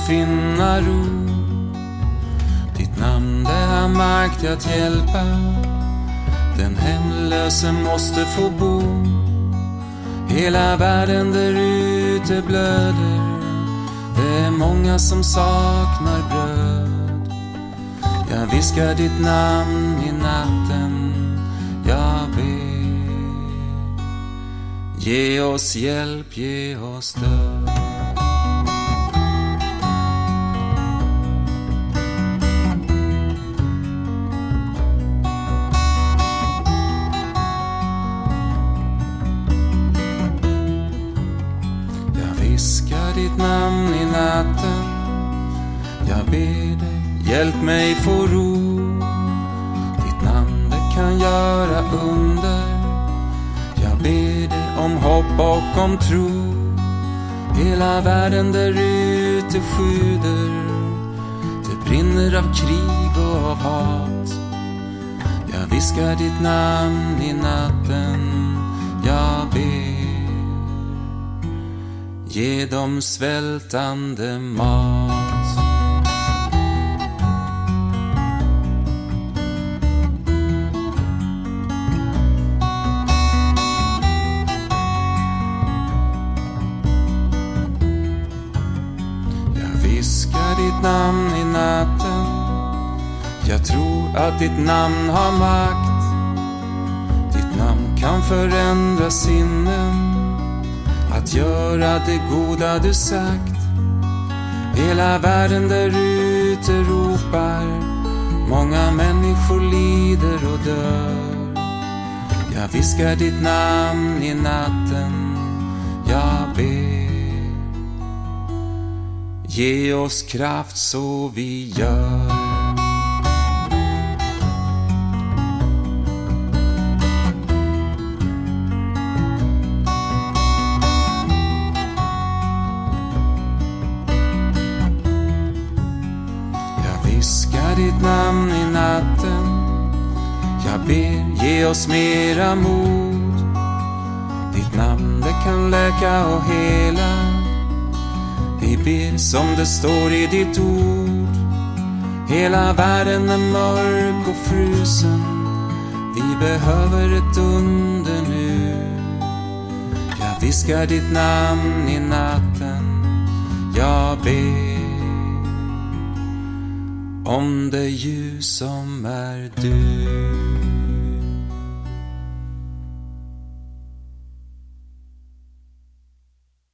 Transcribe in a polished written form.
finna ro. Ditt namn det har makt att hjälpa. Den hemlöse måste få bo. Hela världen där ute blöder. Det är många som saknar bröd. Jag viskar ditt namn i natten. Jag ber. Ge oss hjälp, ge oss stöd. Viskar ditt namn i natten. Jag ber dig, hjälp mig få ro. Ditt namn det kan göra under. Jag ber dig om hopp och om tro. Hela världen där ute sjuder. Det brinner av krig och av hat. Jag viskar ditt namn i natten. Jag ber. Ge dem svältande mat. Jag viskar ditt namn i natten. Jag tror att ditt namn har makt. Ditt namn kan förändra sinnen. Att göra det goda du sagt. Hela världen där ute ropar. Många människor lider och dör. Jag viskar ditt namn i natten. Jag ber. Ge oss kraft så vi gör. Viskar ditt namn i natten. Jag ber, ge oss mera mod. Ditt namn det kan läka och hela. Vi ber som det står i ditt ord. Hela världen är mörk och frusen. Vi behöver ett under nu. Jag viskar ditt namn i natten. Jag ber. Om det ljus som är du.